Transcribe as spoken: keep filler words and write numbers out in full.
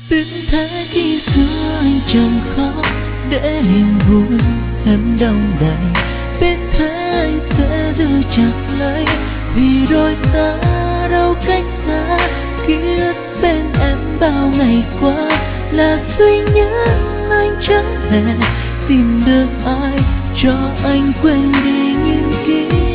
Biết thế khi xưa anh chẳng khó để hình vui em đông đầy. Biết thế anh sẽ giữ chặt lấy, vì đôi ta đâu cách xa. Ký ức bên em bao ngày qua là duy nhất anh chẳng hề tìm được ai cho anh quên đi những ký